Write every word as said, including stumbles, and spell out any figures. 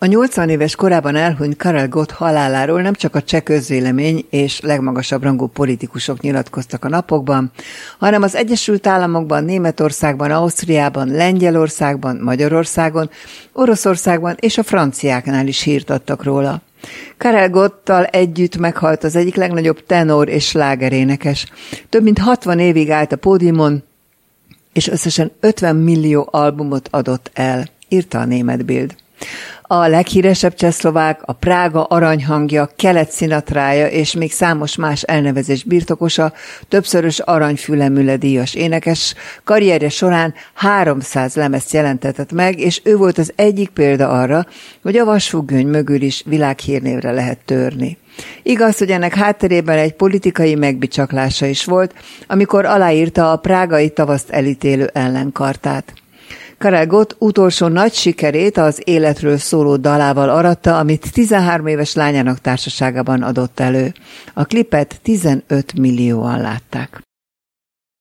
A nyolcvan éves korában elhunyt Karel Gott haláláról nem csak a cseh közvélemény és legmagasabb rangú politikusok nyilatkoztak a napokban, hanem az Egyesült Államokban, Németországban, Ausztriában, Lengyelországban, Magyarországon, Oroszországban és a franciáknál is hírt adtak róla. Karel Gottal együtt meghalt az egyik legnagyobb tenor és slágerénekes. Több mint hatvan évig állt a pódiumon, és összesen ötven millió albumot adott el, írta a német Bild. A leghíresebb csehszlovák, a Prága aranyhangja, Kelet Sinatrája és még számos más elnevezés birtokosa, többszörös aranyfülemüle díjas énekes karrierje során háromszáz lemezt jelentetett meg, és ő volt az egyik példa arra, hogy a vasfüggöny mögül is világhírnévre lehet törni. Igaz, hogy ennek hátterében egy politikai megbicsaklása is volt, amikor aláírta a prágai tavaszt elítélő ellenkartát. Karel Gott utolsó nagy sikerét az életről szóló dalával aratta, amit tizenhárom éves lányának társaságában adott elő. A klipet tizenöt millióan látták.